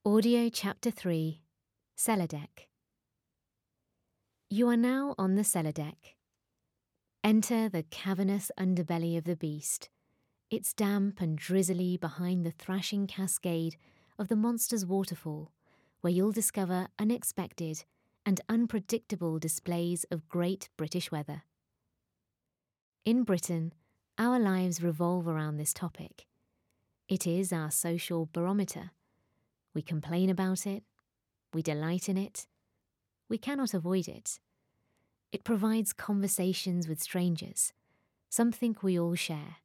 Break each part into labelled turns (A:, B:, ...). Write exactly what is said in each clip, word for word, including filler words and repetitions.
A: Audio Chapter three, Cellar Deck. You are now on the cellar deck. Enter the cavernous underbelly of the beast. It's damp and drizzly behind the thrashing cascade of the monster's waterfall, where you'll discover unexpected and unpredictable displays of great British weather. In Britain, our lives revolve around this topic. It is our social barometer. We complain about it, we delight in it, we cannot avoid it. It provides conversations with strangers, something we all share.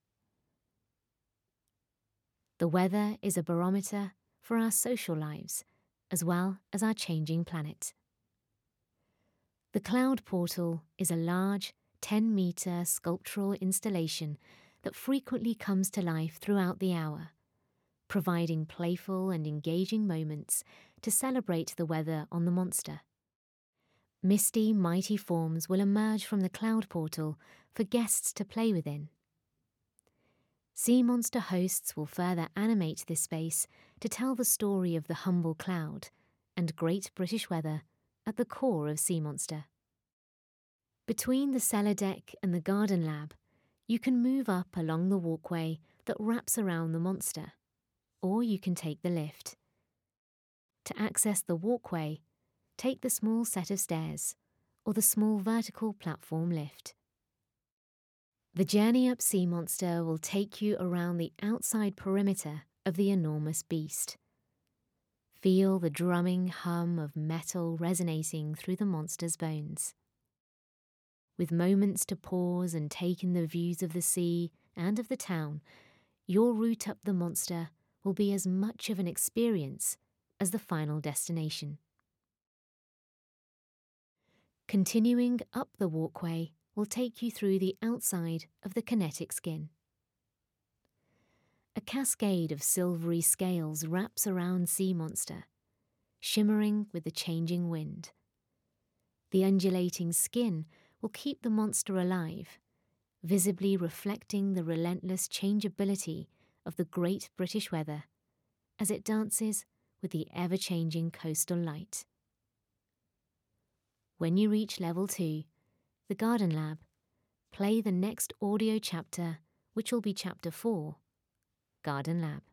A: The weather is a barometer for our social lives, as well as our changing planet. The Cloud Portal is a large, ten-metre sculptural installation that frequently comes to life throughout the hour, providing playful and engaging moments to celebrate the weather on the monster. Misty, mighty forms will emerge from the Cloud Portal for guests to play within. Sea monster hosts will further animate this space to tell the story of the humble cloud and great British weather at the core of Sea Monster. Between the cellar deck and the garden lab, you can move up along the walkway that wraps around the monster, or you can take the lift. To access the walkway, take the small set of stairs or the small vertical platform lift. The journey up Sea Monster will take you around the outside perimeter of the enormous beast. Feel the drumming hum of metal resonating through the monster's bones. With moments to pause and take in the views of the sea and of the town, your route up the monster will be as much of an experience as the final destination. Continuing up the walkway will take you through the outside of the kinetic skin. A cascade of silvery scales wraps around Sea Monster, shimmering with the changing wind. The undulating skin will keep the monster alive, visibly reflecting the relentless changeability of the great British weather as it dances with the ever-changing coastal light. When you reach level two, the Garden Lab, play the next audio chapter, which will be chapter four, Garden Lab.